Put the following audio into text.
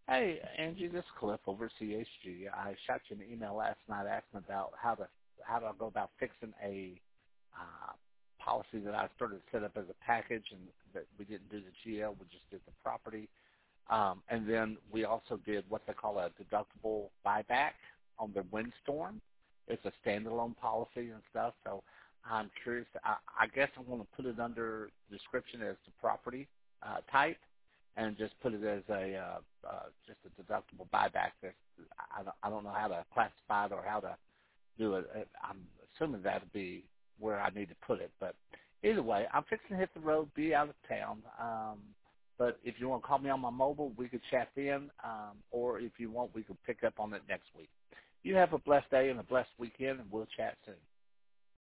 Hey, Angie, this is Cliff over at CHG. I shot you an email last night asking about how to go about fixing a uh, policy that I started to set up as a package, and that we didn't do the GL, we just did the property. And then we also did what they call a deductible buyback on the windstorm. It's a standalone policy and stuff. So I'm curious. I guess I'm going to put it under description as the property type, and just put it as a just a deductible buyback. I don't know how to classify it or how to do it. I'm assuming that'll be where I need to put it. But either way, I'm fixing to hit the road, be out of town. But if you want to call me on my mobile, we could chat then. Or if you want, we could pick up on it next week. You have a blessed day and a blessed weekend, and we'll chat soon.